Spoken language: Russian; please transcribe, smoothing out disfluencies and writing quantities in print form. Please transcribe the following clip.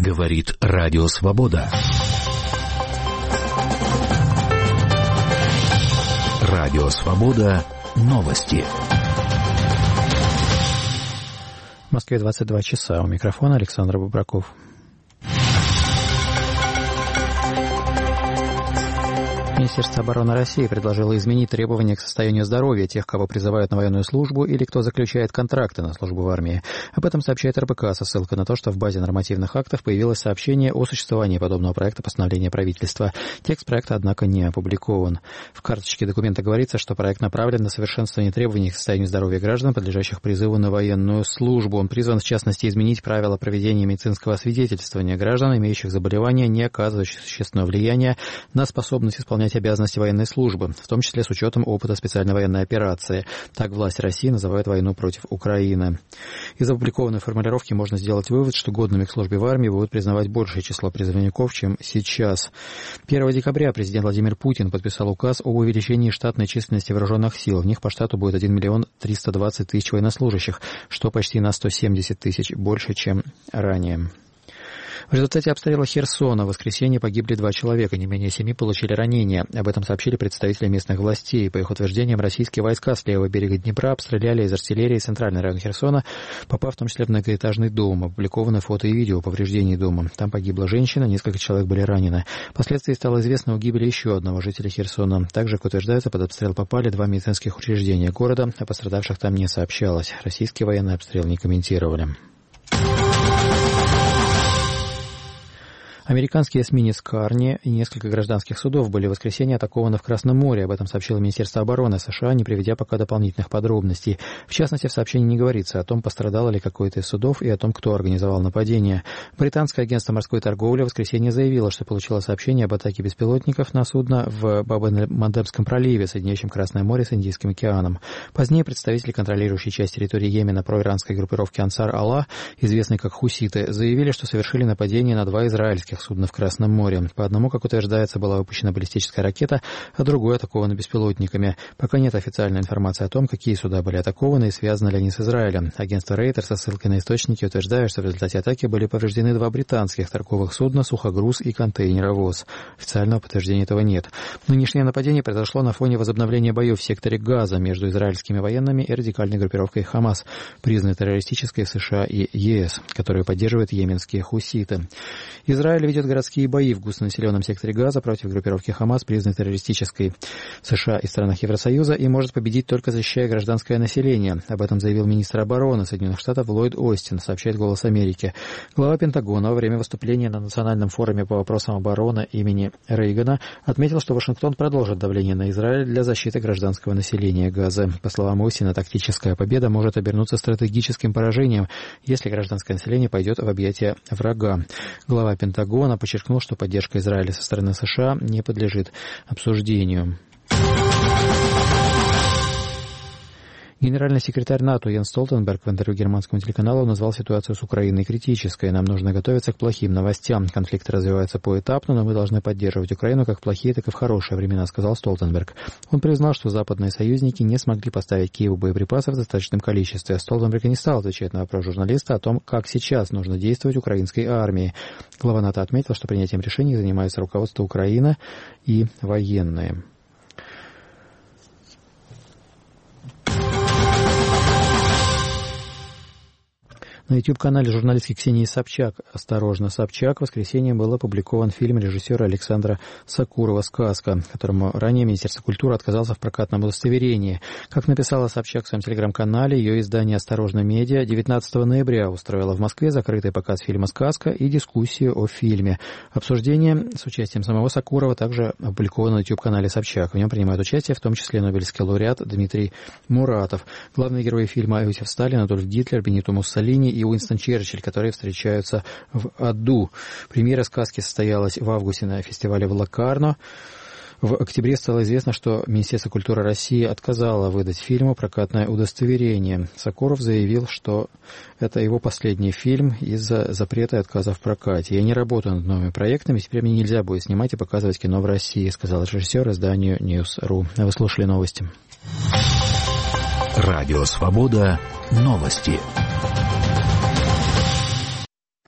Говорит Радио Свобода. Радио Свобода. Новости. В Москве 22 часа. У микрофона Александр Бубраков. Министерство обороны России предложило изменить требования к состоянию здоровья тех, кого призывают на военную службу или кто заключает контракты на службу в армии. Об этом сообщает РБК со ссылкой на то, что в базе нормативных актов появилось сообщение о существовании подобного проекта постановления правительства. Текст проекта, однако, не опубликован. В карточке документа говорится, что проект направлен на совершенствование требований к состоянию здоровья граждан, подлежащих призыву на военную службу. Он призван, в частности, изменить правила проведения медицинского освидетельствования граждан, имеющих заболевания, не оказывающих существенного влияния на способность исполнять обязанности военной службы, в том числе с учетом опыта специальной военной операции. Так власти России называют войну против Украины. Из опубликованной формулировки можно сделать вывод, что годными к службе в армии будут признавать большее число призывников, чем сейчас. 1 декабря президент Владимир Путин подписал указ об увеличении штатной численности вооруженных сил. В них по штату будет 1 миллион 320 тысяч военнослужащих, что почти на 170 тысяч больше, чем ранее. В результате обстрела Херсона в воскресенье погибли 2 человека, не менее 7 получили ранения. Об этом сообщили представители местных властей. По их утверждениям, российские войска с левого берега Днепра обстреляли из артиллерии центральный район Херсона, попав в том числе в многоэтажный дом. Опубликованы фото и видео повреждений дома. Там погибла женщина, несколько человек были ранены. Впоследствии стало известно о гибели еще одного жителя Херсона. Также, как утверждается, под обстрел попали 2 медицинских учреждения города. О пострадавших там не сообщалось. Российские военные обстрел не комментировали. Американский эсминец «Карни» и несколько гражданских судов были в воскресенье атакованы в Красном море. Об этом сообщило Министерство обороны США, не приведя пока дополнительных подробностей. В частности, в сообщении не говорится о том, пострадало ли какое-то из судов и о том, кто организовал нападение. Британское агентство морской торговли в воскресенье заявило, что получило сообщение об атаке беспилотников на судно в Баб-эль-Мандебском проливе, соединяющем Красное море с Индийским океаном. Позднее представители контролирующей часть территории Йемена проиранской группировки Ансар-Аллах, известной как хуситы, заявили, что совершили нападение на 2 израильских судна в Красном море. По одному, как утверждается, была выпущена баллистическая ракета, а другой атакована беспилотниками. Пока нет официальной информации о том, какие суда были атакованы и связаны ли они с Израилем. Агентство Рейтер со ссылкой на источники утверждает, что в результате атаки были повреждены 2 британских торговых судна, сухогруз и контейнеровоз. Официального подтверждения этого нет. Нынешнее нападение произошло на фоне возобновления боев в секторе Газа между израильскими военными и радикальной группировкой Хамас, признанной террористической в США и ЕС, которую поддерживают йеменские хуситы. Израиль ведет городские бои в густонаселенном секторе Газа против группировки Хамас, признанной террористической в США и странах Евросоюза, и может победить только защищая гражданское население. Об этом заявил министр обороны Соединенных Штатов Ллойд Остин, сообщает «Голос Америки». Глава Пентагона во время выступления на Национальном форуме по вопросам обороны имени Рейгана отметил, что Вашингтон продолжит давление на Израиль для защиты гражданского населения Газы. По словам Остина, тактическая победа может обернуться стратегическим поражением, если гражданское население пойдет в объятия врага. Глава Пентагона подчеркнул, что поддержка Израиля со стороны США не подлежит обсуждению. Генеральный секретарь НАТО Йенс Столтенберг в интервью германскому телеканалу назвал ситуацию с Украиной критической. Нам нужно готовиться к плохим новостям. Конфликт развивается поэтапно, но мы должны поддерживать Украину как в плохие, так и в хорошие времена, сказал Столтенберг. Он признал, что западные союзники не смогли поставить Киеву боеприпасов в достаточном количестве. Столтенберг не стал отвечать на вопрос журналиста о том, как сейчас нужно действовать украинской армии. Глава НАТО отметил, что принятием решений занимается руководство Украины и военные. На YouTube-канале журналистки Ксении Собчак «Осторожно, Собчак» в воскресенье был опубликован фильм режиссера Александра Сокурова «Сказка», которому ранее Министерство культуры отказалось в прокатном удостоверении. Как написала Собчак в своем телеграм-канале, ее издание «Осторожно, медиа» 19 ноября устроило в Москве закрытый показ фильма «Сказка» и дискуссию о фильме. Обсуждение с участием самого Сокурова также опубликовано на YouTube-канале Собчак. В нем принимают участие в том числе нобелевский лауреат Дмитрий Муратов, главные герои фильма Иосиф Сталин, Адольф Гитлер, Бенито Муссолини и Уинстон Черчилль, которые встречаются в аду. Премьера «Сказки» состоялась в августе на фестивале в Локарно. В октябре стало известно, что Министерство культуры России отказало выдать фильму прокатное удостоверение. Сокуров заявил, что это его последний фильм из-за запрета и отказа в прокате. «Я не работаю над новыми проектами, теперь мне нельзя будет снимать и показывать кино в России», сказал режиссер изданию News.ru. Вы слушали новости. Радио «Свобода». Новости.